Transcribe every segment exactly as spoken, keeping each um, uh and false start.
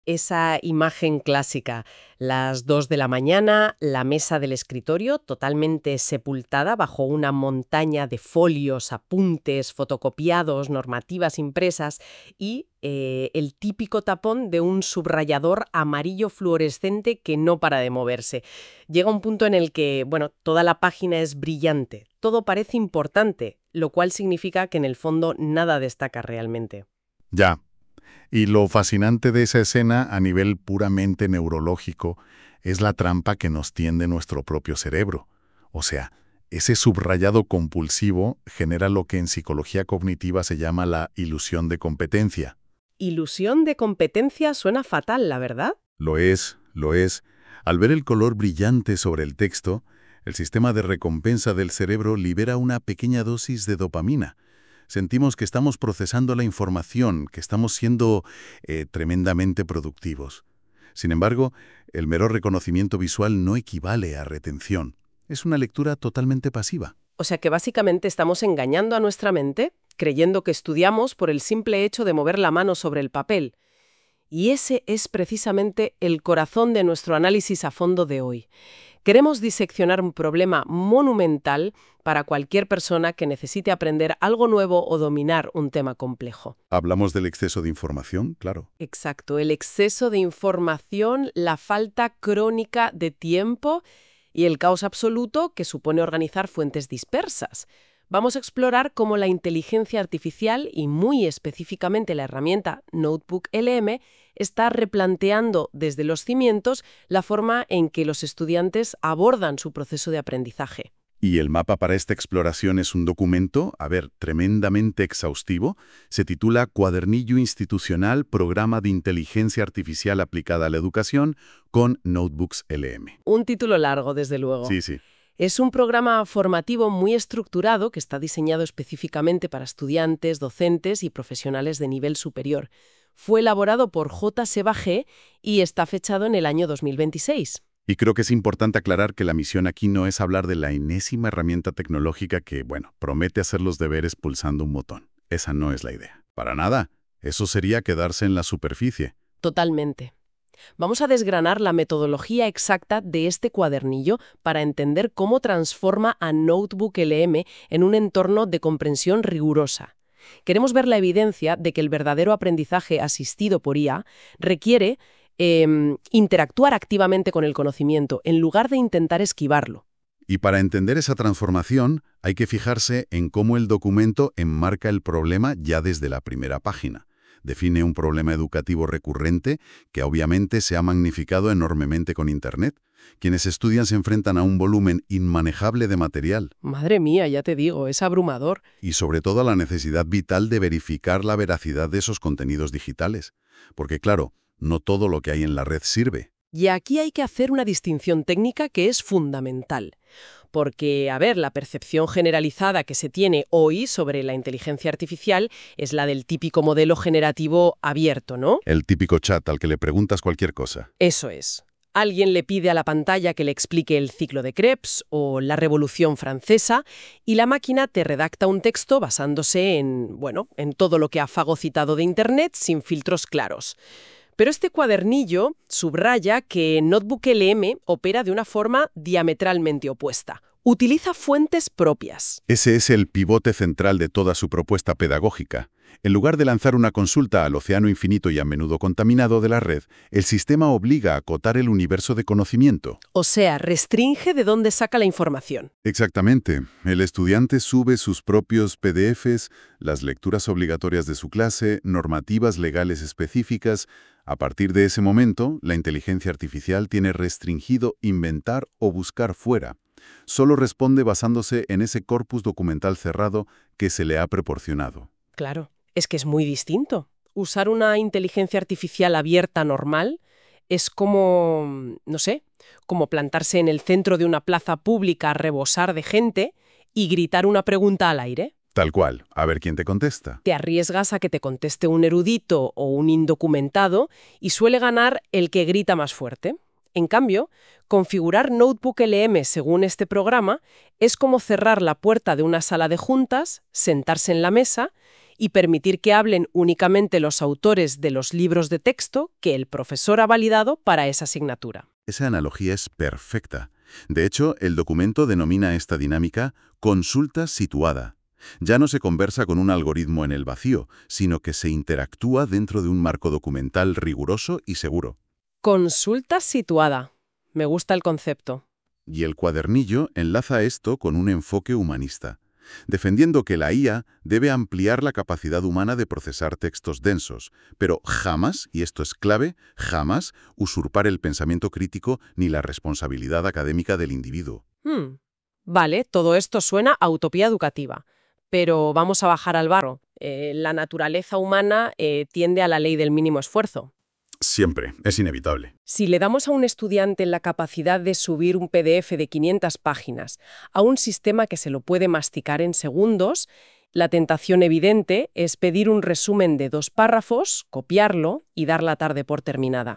Esa imagen clásica, las dos de la mañana, la mesa del escritorio totalmente sepultada bajo una montaña de folios, apuntes, fotocopiados, normativas impresas y eh, el típico tapón de un subrayador amarillo fluorescente que no para de moverse. Llega un punto en el que, bueno, toda la página es brillante, todo parece importante, lo cual significa que en el fondo nada destaca realmente. Ya. Y lo fascinante de esa escena a nivel puramente neurológico es la trampa que nos tiende nuestro propio cerebro. O sea, ese subrayado compulsivo genera lo que en psicología cognitiva se llama la ilusión de competencia. Ilusión de competencia suena fatal, ¿la verdad? Lo es, lo es. Al ver el color brillante sobre el texto, el sistema de recompensa del cerebro libera una pequeña dosis de dopamina. Sentimos que estamos procesando la información, que estamos siendo eh, tremendamente productivos. Sin embargo, el mero reconocimiento visual no equivale a retención. Es una lectura totalmente pasiva. O sea que básicamente estamos engañando a nuestra mente, creyendo que estudiamos por el simple hecho de mover la mano sobre el papel. Y ese es precisamente el corazón de nuestro análisis a fondo de hoy. Queremos diseccionar un problema monumental para cualquier persona que necesite aprender algo nuevo o dominar un tema complejo. Hablamos del exceso de información, claro. Exacto, el exceso de información, la falta crónica de tiempo y el caos absoluto que supone organizar fuentes dispersas. Vamos a explorar cómo la inteligencia artificial y muy específicamente la herramienta Notebook L M está replanteando desde los cimientos la forma en que los estudiantes abordan su proceso de aprendizaje. Y el mapa para esta exploración es un documento, a ver, tremendamente exhaustivo. Se titula Cuadernillo Institucional Programa de Inteligencia Artificial Aplicada a la Educación con Notebooks L M. Un título largo, desde luego. Sí, sí. Es un programa formativo muy estructurado que está diseñado específicamente para estudiantes, docentes y profesionales de nivel superior. Fue elaborado por J. Seba G. y está fechado en el año dos mil veintiséis. Y creo que es importante aclarar que la misión aquí no es hablar de la enésima herramienta tecnológica que, bueno, promete hacer los deberes pulsando un botón. Esa no es la idea. Para nada. Eso sería quedarse en la superficie. Totalmente. Vamos a desgranar la metodología exacta de este cuadernillo para entender cómo transforma a Notebook L M en un entorno de comprensión rigurosa. Queremos ver la evidencia de que el verdadero aprendizaje asistido por I A requiere eh, interactuar activamente con el conocimiento en lugar de intentar esquivarlo. Y para entender esa transformación, hay que fijarse en cómo el documento enmarca el problema ya desde la primera página. Define un problema educativo recurrente que obviamente se ha magnificado enormemente con Internet. Quienes estudian se enfrentan a un volumen inmanejable de material. Madre mía, ya te digo, es abrumador. Y sobre todo a la necesidad vital de verificar la veracidad de esos contenidos digitales. Porque claro, no todo lo que hay en la red sirve. Y aquí hay que hacer una distinción técnica que es fundamental. Porque, a ver, la percepción generalizada que se tiene hoy sobre la inteligencia artificial es la del típico modelo generativo abierto, ¿no? El típico chat al que le preguntas cualquier cosa. Eso es. Alguien le pide a la pantalla que le explique el ciclo de Krebs o la Revolución Francesa y la máquina te redacta un texto basándose en, bueno, en todo lo que ha fagocitado de Internet sin filtros claros. Pero este cuadernillo subraya que Notebook L M opera de una forma diametralmente opuesta. Utiliza fuentes propias. Ese es el pivote central de toda su propuesta pedagógica. En lugar de lanzar una consulta al océano infinito y a menudo contaminado de la red, el sistema obliga a acotar el universo de conocimiento. O sea, restringe de dónde saca la información. Exactamente. El estudiante sube sus propios P D Fs, las lecturas obligatorias de su clase, normativas legales específicas. A partir de ese momento, la inteligencia artificial tiene restringido inventar o buscar fuera. Solo responde basándose en ese corpus documental cerrado que se le ha proporcionado. Claro, es que es muy distinto. Usar una inteligencia artificial abierta normal es como, no sé, como plantarse en el centro de una plaza pública a rebosar de gente y gritar una pregunta al aire. Tal cual. A ver quién te contesta. Te arriesgas a que te conteste un erudito o un indocumentado y suele ganar el que grita más fuerte. En cambio, configurar Notebook L M según este programa es como cerrar la puerta de una sala de juntas, sentarse en la mesa y permitir que hablen únicamente los autores de los libros de texto que el profesor ha validado para esa asignatura. Esa analogía es perfecta. De hecho, el documento denomina esta dinámica consulta situada. Ya no se conversa con un algoritmo en el vacío, sino que se interactúa dentro de un marco documental riguroso y seguro. Consulta situada. Me gusta el concepto. Y el cuadernillo enlaza esto con un enfoque humanista, defendiendo que la I A debe ampliar la capacidad humana de procesar textos densos, pero jamás, y esto es clave, jamás usurpar el pensamiento crítico ni la responsabilidad académica del individuo. Hmm. Vale, todo esto suena a utopía educativa. Pero vamos a bajar al barro. Eh, la naturaleza humana eh, tiende a la ley del mínimo esfuerzo. Siempre, es inevitable. Si le damos a un estudiante la capacidad de subir un P D F de quinientas páginas a un sistema que se lo puede masticar en segundos, la tentación evidente es pedir un resumen de dos párrafos, copiarlo y dar la tarde por terminada.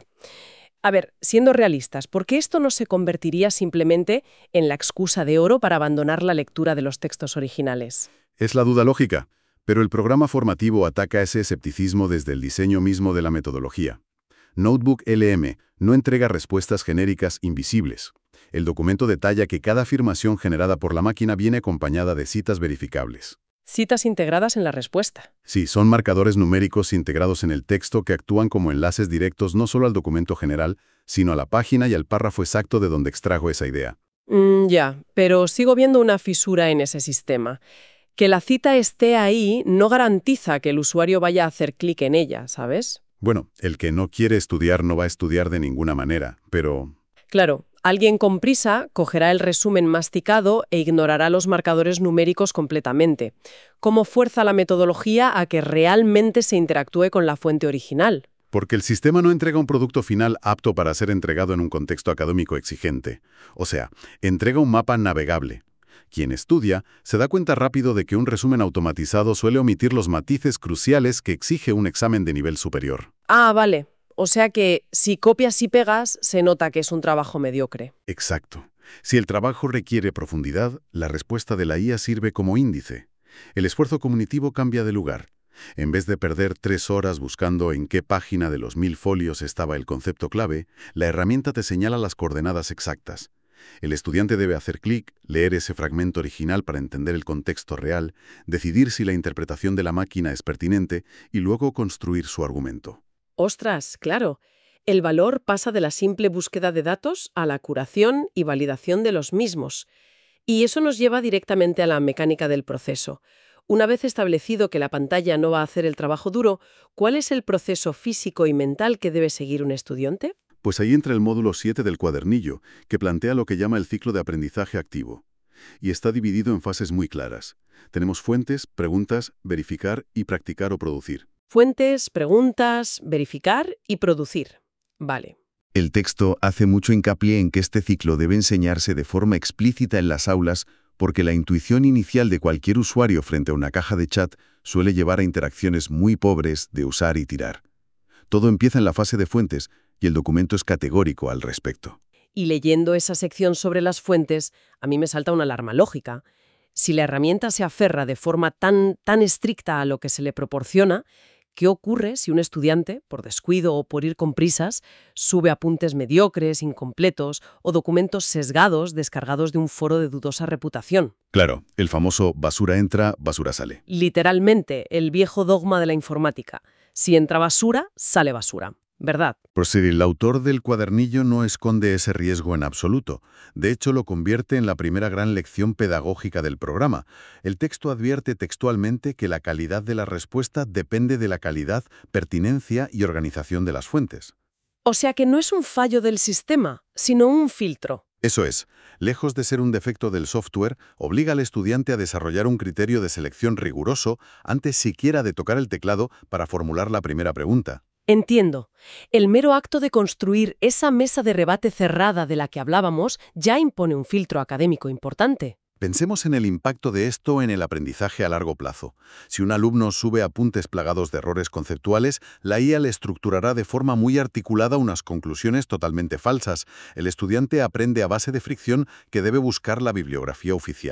A ver, siendo realistas, ¿por qué esto no se convertiría simplemente en la excusa de oro para abandonar la lectura de los textos originales? Es la duda lógica, pero el programa formativo ataca ese escepticismo desde el diseño mismo de la metodología. Notebook L M no entrega respuestas genéricas invisibles. El documento detalla que cada afirmación generada por la máquina viene acompañada de citas verificables. Citas integradas en la respuesta. Sí, son marcadores numéricos integrados en el texto que actúan como enlaces directos no solo al documento general, sino a la página y al párrafo exacto de donde extrajo esa idea. Mm, ya, pero sigo viendo una fisura en ese sistema. Que la cita esté ahí no garantiza que el usuario vaya a hacer clic en ella, ¿sabes? Bueno, el que no quiere estudiar no va a estudiar de ninguna manera, pero... Claro, alguien con prisa cogerá el resumen masticado e ignorará los marcadores numéricos completamente. ¿Cómo fuerza la metodología a que realmente se interactúe con la fuente original? Porque el sistema no entrega un producto final apto para ser entregado en un contexto académico exigente. O sea, entrega un mapa navegable. Quien estudia se da cuenta rápido de que un resumen automatizado suele omitir los matices cruciales que exige un examen de nivel superior. Ah, vale. O sea que si copias y pegas, se nota que es un trabajo mediocre. Exacto. Si el trabajo requiere profundidad, la respuesta de la I A sirve como índice. El esfuerzo cognitivo cambia de lugar. En vez de perder tres horas buscando en qué página de los mil folios estaba el concepto clave, la herramienta te señala las coordenadas exactas. El estudiante debe hacer clic, leer ese fragmento original para entender el contexto real, decidir si la interpretación de la máquina es pertinente y luego construir su argumento. Ostras, claro. El valor pasa de la simple búsqueda de datos a la curación y validación de los mismos. Y eso nos lleva directamente a la mecánica del proceso. Una vez establecido que la pantalla no va a hacer el trabajo duro, ¿cuál es el proceso físico y mental que debe seguir un estudiante? Pues ahí entra el módulo siete del cuadernillo, que plantea lo que llama el ciclo de aprendizaje activo. Y está dividido en fases muy claras. Tenemos fuentes, preguntas, verificar y practicar o producir. Fuentes, preguntas, verificar y producir. Vale. El texto hace mucho hincapié en que este ciclo debe enseñarse de forma explícita en las aulas porque la intuición inicial de cualquier usuario frente a una caja de chat suele llevar a interacciones muy pobres de usar y tirar. Todo empieza en la fase de fuentes y el documento es categórico al respecto. Y leyendo esa sección sobre las fuentes, a mí me salta una alarma lógica. Si la herramienta se aferra de forma tan, tan estricta a lo que se le proporciona, ¿qué ocurre si un estudiante, por descuido o por ir con prisas, sube apuntes mediocres, incompletos o documentos sesgados descargados de un foro de dudosa reputación? Claro, el famoso basura entra, basura sale. Literalmente, el viejo dogma de la informática. Si entra basura, sale basura. ¿Verdad? Por si el autor del cuadernillo no esconde ese riesgo en absoluto. De hecho, lo convierte en la primera gran lección pedagógica del programa. El texto advierte textualmente que la calidad de la respuesta depende de la calidad, pertinencia y organización de las fuentes. O sea que no es un fallo del sistema, sino un filtro. Eso es, lejos de ser un defecto del software, obliga al estudiante a desarrollar un criterio de selección riguroso antes siquiera de tocar el teclado para formular la primera pregunta. Entiendo. El mero acto de construir esa mesa de rebate cerrada de la que hablábamos ya impone un filtro académico importante. Pensemos en el impacto de esto en el aprendizaje a largo plazo. Si un alumno sube apuntes plagados de errores conceptuales, la I A le estructurará de forma muy articulada unas conclusiones totalmente falsas. El estudiante aprende a base de fricción que debe buscar la bibliografía oficial.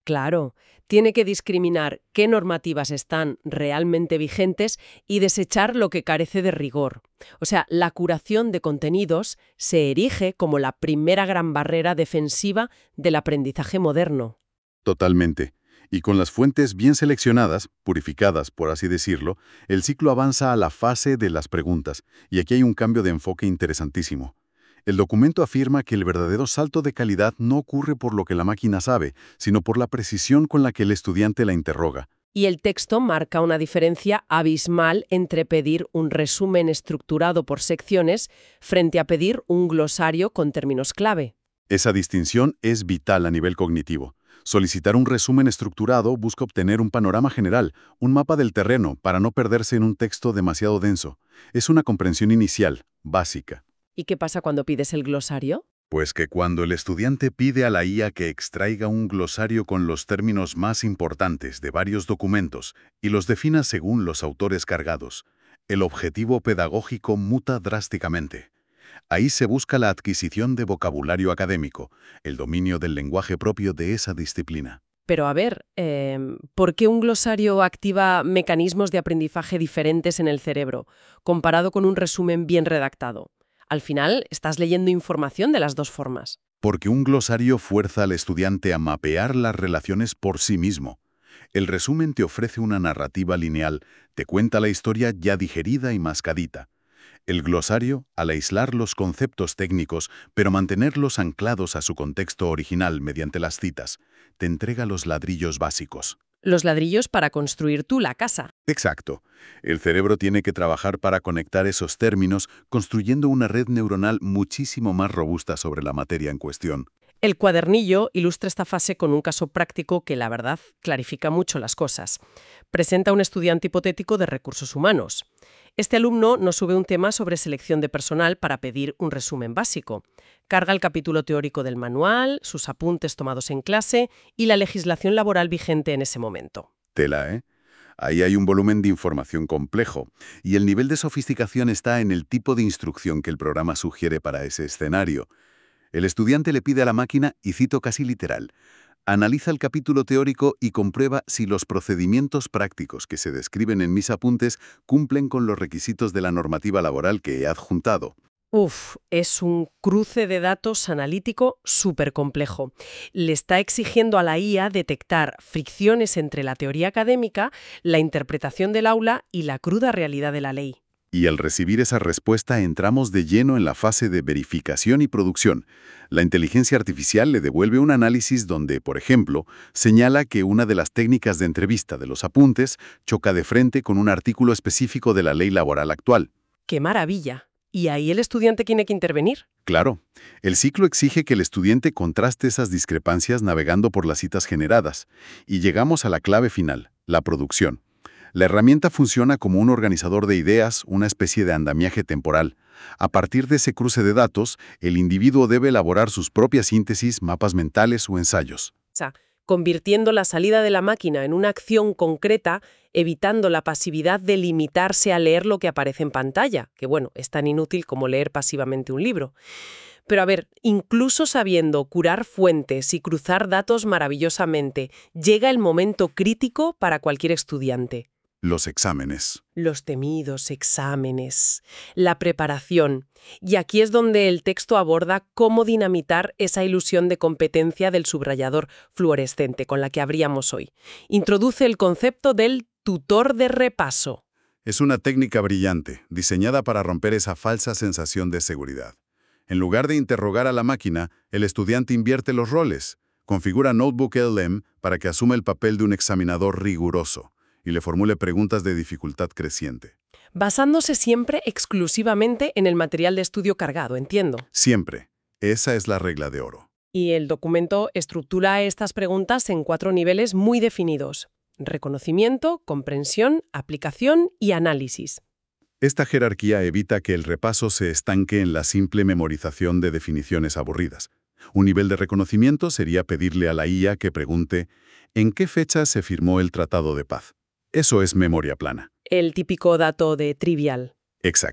Claro, tiene que discriminar qué normativas están realmente vigentes y desechar lo que carece de rigor. O sea, la curación de contenidos se erige como la primera gran barrera defensiva del aprendizaje moderno. Totalmente. Y con las fuentes bien seleccionadas, purificadas, por así decirlo, el ciclo avanza a la fase de las preguntas, y aquí hay un cambio de enfoque interesantísimo. El documento afirma que el verdadero salto de calidad no ocurre por lo que la máquina sabe, sino por la precisión con la que el estudiante la interroga. Y el texto marca una diferencia abismal entre pedir un resumen estructurado por secciones frente a pedir un glosario con términos clave. Esa distinción es vital a nivel cognitivo. Solicitar un resumen estructurado busca obtener un panorama general, un mapa del terreno, para no perderse en un texto demasiado denso. Es una comprensión inicial, básica. ¿Y qué pasa cuando pides el glosario? Pues que cuando el estudiante pide a la I A que extraiga un glosario con los términos más importantes de varios documentos y los defina según los autores cargados, el objetivo pedagógico muta drásticamente. Ahí se busca la adquisición de vocabulario académico, el dominio del lenguaje propio de esa disciplina. Pero a ver, eh, ¿por qué un glosario activa mecanismos de aprendizaje diferentes en el cerebro, comparado con un resumen bien redactado? Al final, estás leyendo información de las dos formas. Porque un glosario fuerza al estudiante a mapear las relaciones por sí mismo. El resumen te ofrece una narrativa lineal, te cuenta la historia ya digerida y mascadita. El glosario, al aislar los conceptos técnicos, pero mantenerlos anclados a su contexto original mediante las citas, te entrega los ladrillos básicos. Los ladrillos para construir tú la casa. Exacto. El cerebro tiene que trabajar para conectar esos términos, construyendo una red neuronal muchísimo más robusta sobre la materia en cuestión. El cuadernillo ilustra esta fase con un caso práctico que, la verdad, clarifica mucho las cosas. Presenta a un estudiante hipotético de recursos humanos. Este alumno nos sube un tema sobre selección de personal para pedir un resumen básico. Carga el capítulo teórico del manual, sus apuntes tomados en clase y la legislación laboral vigente en ese momento. Tela, ¿eh? Ahí hay un volumen de información complejo, y el nivel de sofisticación está en el tipo de instrucción que el programa sugiere para ese escenario. El estudiante le pide a la máquina, y cito casi literal, analiza el capítulo teórico y comprueba si los procedimientos prácticos que se describen en mis apuntes cumplen con los requisitos de la normativa laboral que he adjuntado. Uf, es un cruce de datos analítico súper complejo. Le está exigiendo a la I A detectar fricciones entre la teoría académica, la interpretación del aula y la cruda realidad de la ley. Y al recibir esa respuesta entramos de lleno en la fase de verificación y producción. La inteligencia artificial le devuelve un análisis donde, por ejemplo, señala que una de las técnicas de entrevista de los apuntes choca de frente con un artículo específico de la ley laboral actual. ¡Qué maravilla! ¿Y ahí el estudiante tiene que intervenir? Claro, el ciclo exige que el estudiante contraste esas discrepancias navegando por las citas generadas. Y llegamos a la clave final, la producción. La herramienta funciona como un organizador de ideas, una especie de andamiaje temporal. A partir de ese cruce de datos, el individuo debe elaborar sus propias síntesis, mapas mentales o ensayos. O sea, convirtiendo la salida de la máquina en una acción concreta, evitando la pasividad de limitarse a leer lo que aparece en pantalla, que bueno, es tan inútil como leer pasivamente un libro. Pero a ver, incluso sabiendo curar fuentes y cruzar datos maravillosamente, llega el momento crítico para cualquier estudiante. Los exámenes. Los temidos exámenes, la preparación. Y aquí es donde el texto aborda cómo dinamitar esa ilusión de competencia del subrayador fluorescente con la que abríamos hoy. Introduce el concepto del tutor de repaso. Es una técnica brillante, diseñada para romper esa falsa sensación de seguridad. En lugar de interrogar a la máquina, el estudiante invierte los roles. Configura Notebook L M para que asuma el papel de un examinador riguroso y le formule preguntas de dificultad creciente. Basándose siempre exclusivamente en el material de estudio cargado, entiendo. Siempre. Esa es la regla de oro. Y el documento estructura estas preguntas en cuatro niveles muy definidos: reconocimiento, comprensión, aplicación y análisis. Esta jerarquía evita que el repaso se estanque en la simple memorización de definiciones aburridas. Un nivel de reconocimiento sería pedirle a la I A que pregunte ¿en qué fecha se firmó el Tratado de Paz? Eso es memoria plana. El típico dato de trivial. Exacto.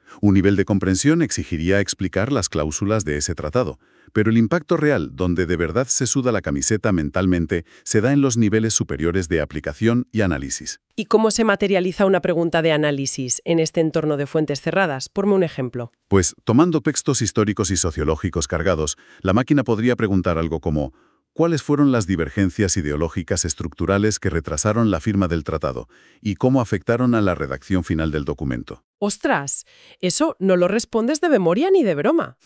Un nivel de comprensión exigiría explicar las cláusulas de ese tratado, pero el impacto real, donde de verdad se suda la camiseta mentalmente, se da en los niveles superiores de aplicación y análisis. ¿Y cómo se materializa una pregunta de análisis en este entorno de fuentes cerradas? Ponme un ejemplo. Pues, tomando textos históricos y sociológicos cargados, la máquina podría preguntar algo como ¿cuáles fueron las divergencias ideológicas estructurales que retrasaron la firma del tratado y cómo afectaron a la redacción final del documento? ¡Ostras! Eso no lo respondes de memoria ni de broma.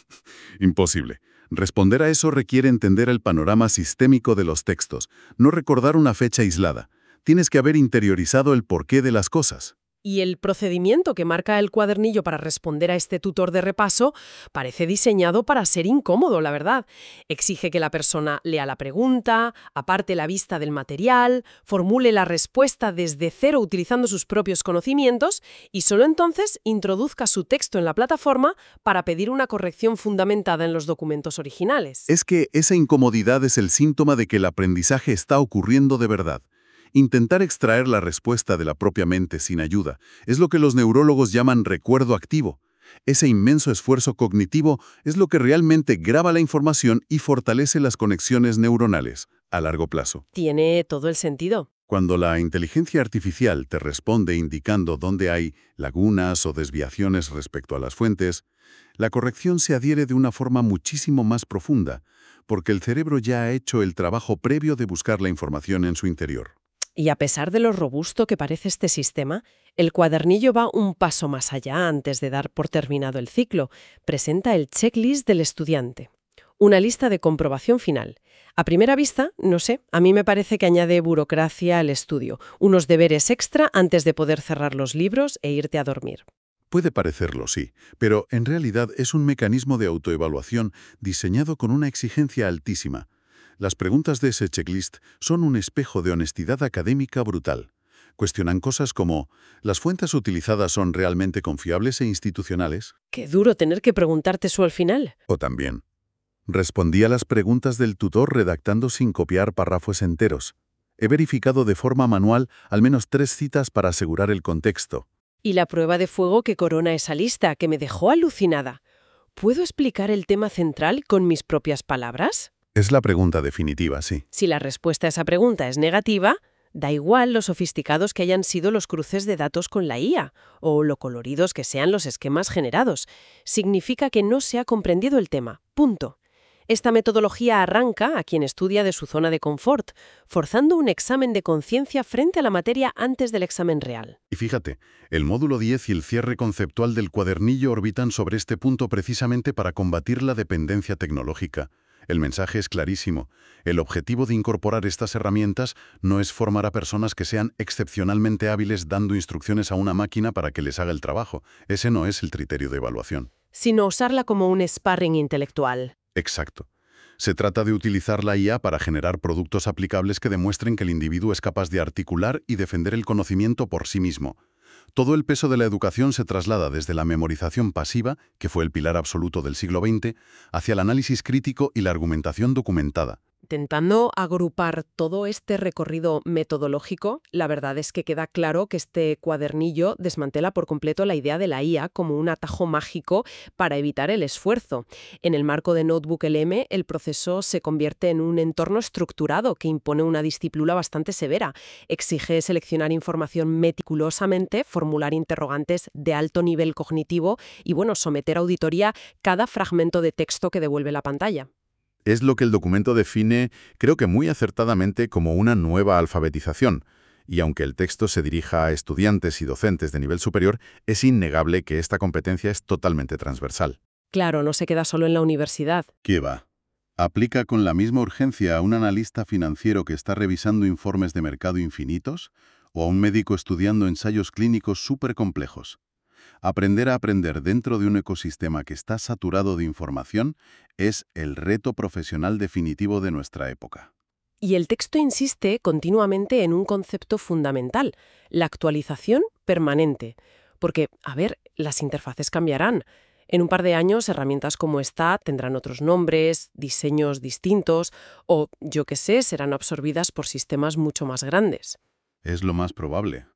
Imposible. Responder a eso requiere entender el panorama sistémico de los textos, no recordar una fecha aislada. Tienes que haber interiorizado el porqué de las cosas. Y el procedimiento que marca el cuadernillo para responder a este tutor de repaso parece diseñado para ser incómodo, la verdad. Exige que la persona lea la pregunta, aparte la vista del material, formule la respuesta desde cero utilizando sus propios conocimientos y solo entonces introduzca su texto en la plataforma para pedir una corrección fundamentada en los documentos originales. Es que esa incomodidad es el síntoma de que el aprendizaje está ocurriendo de verdad. Intentar extraer la respuesta de la propia mente sin ayuda es lo que los neurólogos llaman recuerdo activo. Ese inmenso esfuerzo cognitivo es lo que realmente graba la información y fortalece las conexiones neuronales a largo plazo. Tiene todo el sentido. Cuando la inteligencia artificial te responde indicando dónde hay lagunas o desviaciones respecto a las fuentes, la corrección se adhiere de una forma muchísimo más profunda, porque el cerebro ya ha hecho el trabajo previo de buscar la información en su interior. Y a pesar de lo robusto que parece este sistema, el cuadernillo va un paso más allá antes de dar por terminado el ciclo. Presenta el checklist del estudiante. Una lista de comprobación final. A primera vista, no sé, a mí me parece que añade burocracia al estudio, unos deberes extra antes de poder cerrar los libros e irte a dormir. Puede parecerlo, sí, pero en realidad es un mecanismo de autoevaluación diseñado con una exigencia altísima. Las preguntas de ese checklist son un espejo de honestidad académica brutal. Cuestionan cosas como, ¿las fuentes utilizadas son realmente confiables e institucionales? Qué duro tener que preguntarte eso al final. O también, respondí a las preguntas del tutor redactando sin copiar párrafos enteros. He verificado de forma manual al menos tres citas para asegurar el contexto. Y la prueba de fuego que corona esa lista, que me dejó alucinada. ¿Puedo explicar el tema central con mis propias palabras? Es la pregunta definitiva, sí. Si la respuesta a esa pregunta es negativa, da igual lo sofisticados que hayan sido los cruces de datos con la I A o lo coloridos que sean los esquemas generados. Significa que no se ha comprendido el tema. Punto. Esta metodología arranca a quien estudia de su zona de confort, forzando un examen de conciencia frente a la materia antes del examen real. Y fíjate, el módulo diez y el cierre conceptual del cuadernillo orbitan sobre este punto precisamente para combatir la dependencia tecnológica. El mensaje es clarísimo. El objetivo de incorporar estas herramientas no es formar a personas que sean excepcionalmente hábiles dando instrucciones a una máquina para que les haga el trabajo. Ese no es el criterio de evaluación. Sino usarla como un sparring intelectual. Exacto. Se trata de utilizar la I A para generar productos aplicables que demuestren que el individuo es capaz de articular y defender el conocimiento por sí mismo. Todo el peso de la educación se traslada desde la memorización pasiva, que fue el pilar absoluto del siglo veinte, hacia el análisis crítico y la argumentación documentada. Intentando agrupar todo este recorrido metodológico, la verdad es que queda claro que este cuadernillo desmantela por completo la idea de la I A como un atajo mágico para evitar el esfuerzo. En el marco de Notebook L M, el proceso se convierte en un entorno estructurado que impone una disciplina bastante severa. Exige seleccionar información meticulosamente, formular interrogantes de alto nivel cognitivo y, bueno, someter a auditoría cada fragmento de texto que devuelve la pantalla. Es lo que el documento define, creo que muy acertadamente, como una nueva alfabetización. Y aunque el texto se dirija a estudiantes y docentes de nivel superior, es innegable que esta competencia es totalmente transversal. Claro, no se queda solo en la universidad. ¿Qué va? ¿Aplica con la misma urgencia a un analista financiero que está revisando informes de mercado infinitos o a un médico estudiando ensayos clínicos súper complejos? Aprender a aprender dentro de un ecosistema que está saturado de información es el reto profesional definitivo de nuestra época. Y el texto insiste continuamente en un concepto fundamental, la actualización permanente. Porque, a ver, las interfaces cambiarán. En un par de años, herramientas como esta tendrán otros nombres, diseños distintos o, yo qué sé, serán absorbidas por sistemas mucho más grandes. Es lo más probable.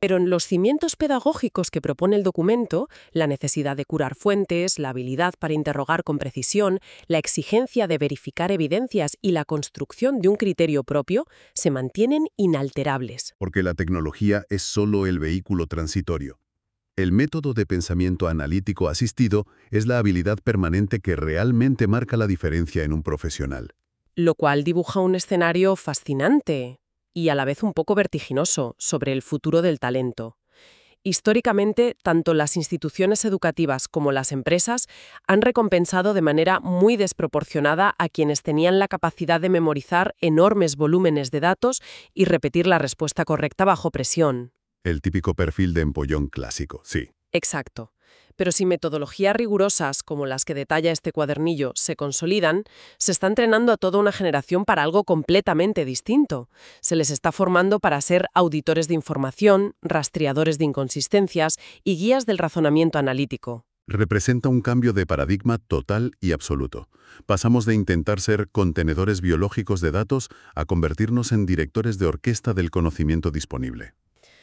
Pero en los cimientos pedagógicos que propone el documento, la necesidad de curar fuentes, la habilidad para interrogar con precisión, la exigencia de verificar evidencias y la construcción de un criterio propio se mantienen inalterables. Porque la tecnología es solo el vehículo transitorio. El método de pensamiento analítico asistido es la habilidad permanente que realmente marca la diferencia en un profesional. Lo cual dibuja un escenario fascinante y a la vez un poco vertiginoso sobre el futuro del talento. Históricamente, tanto las instituciones educativas como las empresas han recompensado de manera muy desproporcionada a quienes tenían la capacidad de memorizar enormes volúmenes de datos y repetir la respuesta correcta bajo presión. El típico perfil de empollón clásico, sí. Exacto. Pero si metodologías rigurosas como las que detalla este cuadernillo se consolidan, se está entrenando a toda una generación para algo completamente distinto. Se les está formando para ser auditores de información, rastreadores de inconsistencias y guías del razonamiento analítico. Representa un cambio de paradigma total y absoluto. Pasamos de intentar ser contenedores biológicos de datos a convertirnos en directores de orquesta del conocimiento disponible.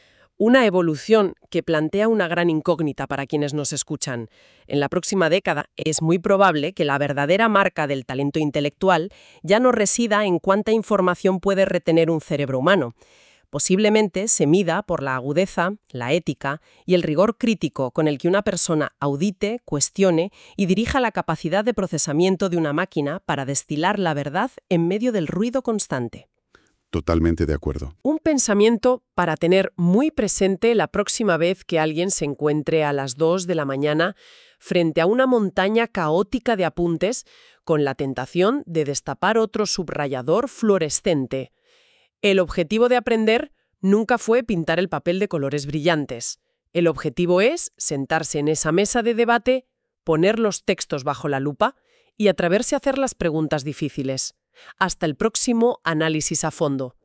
Una evolución que plantea una gran incógnita para quienes nos escuchan. En la próxima década es muy probable que la verdadera marca del talento intelectual ya no resida en cuánta información puede retener un cerebro humano. Posiblemente se mida por la agudeza, la ética y el rigor crítico con el que una persona audite, cuestione y dirija la capacidad de procesamiento de una máquina para destilar la verdad en medio del ruido constante. Totalmente de acuerdo. Un pensamiento para tener muy presente la próxima vez que alguien se encuentre a las dos de la mañana frente a una montaña caótica de apuntes con la tentación de destapar otro subrayador fluorescente. El objetivo de aprender nunca fue pintar el papel de colores brillantes. El objetivo es sentarse en esa mesa de debate, poner los textos bajo la lupa y atreverse a hacer las preguntas difíciles. Hasta el próximo análisis a fondo.